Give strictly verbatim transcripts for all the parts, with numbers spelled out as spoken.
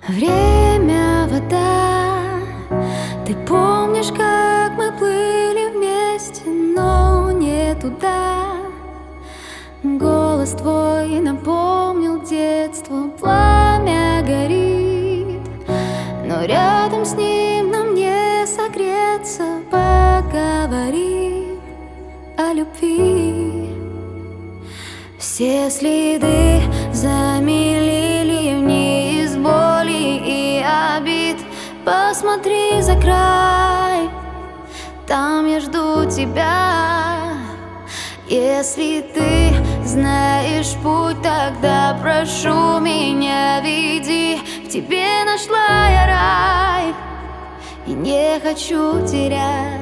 Время, вода. Ты помнишь, как мы плыли вместе, но не туда. Голос твой напомнил детство. Пламя горит, но рядом с ним нам не согреться. Поговори о любви. Все следы замели ливни из боли и обид. Посмотри за край, там я жду тебя. Если ты знаешь путь, тогда прошу меня, веди. В тебе нашла я рай и не хочу терять.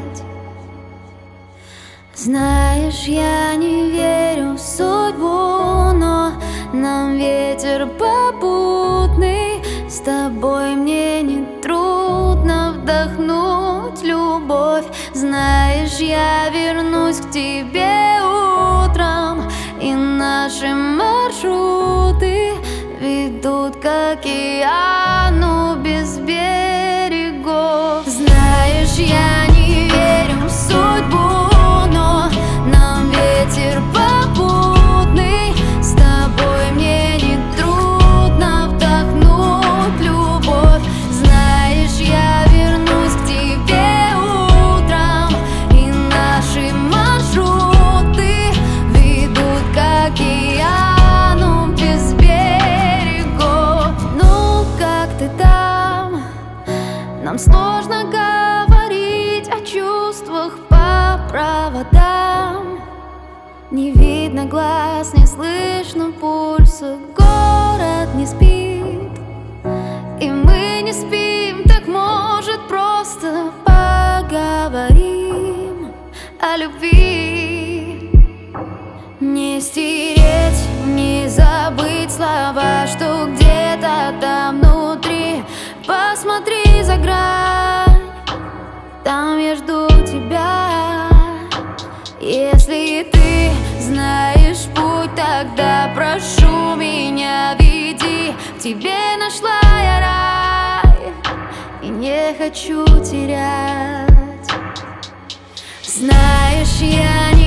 Знаешь, я не верю в судьбу, но нам ветер попутный. С тобой мне не трудно вдохнуть любовь. Знаешь, я вернусь к тебе утром, и наши маршруты ведут к океану без берегов. Знаешь, я не верю в судьбу, но нам ветер попутный. С тобой мне не трудно вдохнуть любовь. Знаешь, я вернусь к тебе утром, и наши маршруты ведут к океану без берегов. Ну, как ты там? Нам сложно говорить о чувствах по проводам. Не видно глаз, не слышно пульса. Город не спит, и мы не спим. Так может просто поговорим о любви. Не стереть, не забыть слова, что где-то там внутри. Посмотри за грань, там я жду тебя. Если ты знаешь путь, тогда прошу меня, веди. В тебе нашла я рай и не хочу терять. Знаешь, я не